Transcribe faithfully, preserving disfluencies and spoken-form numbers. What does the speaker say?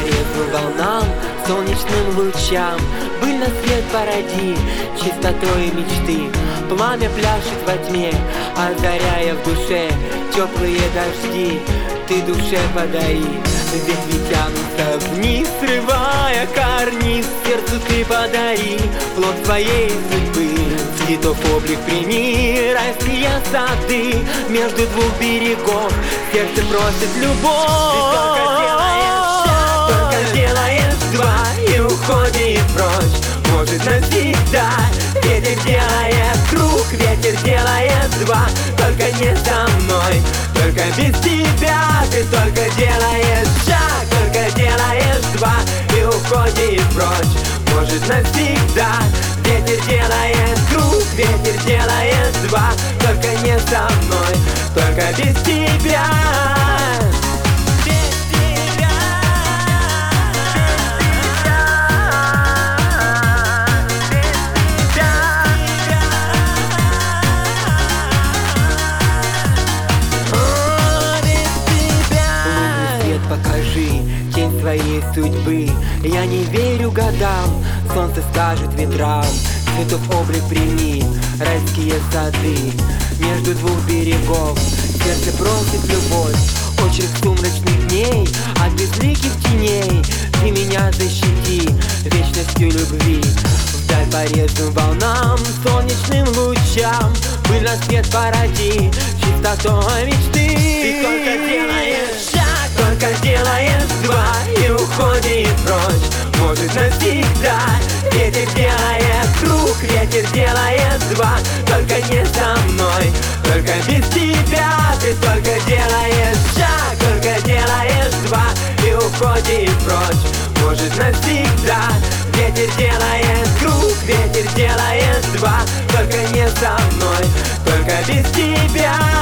порезу волнам, солнечным лучам. Быль на свет породи, чистотой мечты. Пламя пляшет во тьме, озаряя в душе теплые дожди. Ты душе подари, ветви тянутся вниз, срывая карниз. Сердцу ты подари плод своей судьбы. Цветов облик прими, райские сады. Между двух берегов сердце просит любовь. Ты только делаешь шаг, только делаешь два и уходишь прочь. Может навсегда. Ветер делает круг, ветер делает два. Только не со мной, только без тебя. Ты только делаешь шаг, только делаешь два и уходишь прочь. Может навсегда. Ветер делает круг, ветер делает два. Только не со мной, только без тебя. Покажи тень своей судьбы. Я не верю годам, солнце скажет ветрам. Цветов облик прими, райские сады. Между двух берегов сердце просит любовь. Очерк сумрачных дней от безликих теней. Ты меня защити вечностью любви. Вдаль по резным волнам, солнечным лучам. Быль на свет породи, чистотой мечты. Ты только делаешь шаг, только делаешь два и уходишь прочь. Может навсегда. Ветер делает круг, ветер делает два. Только не со мной, только без тебя. Ты только делаешь шаг, только делаешь два и уходишь прочь. Может навсегда. Ветер делает круг, ветер делает два. Только не со мной, только без тебя.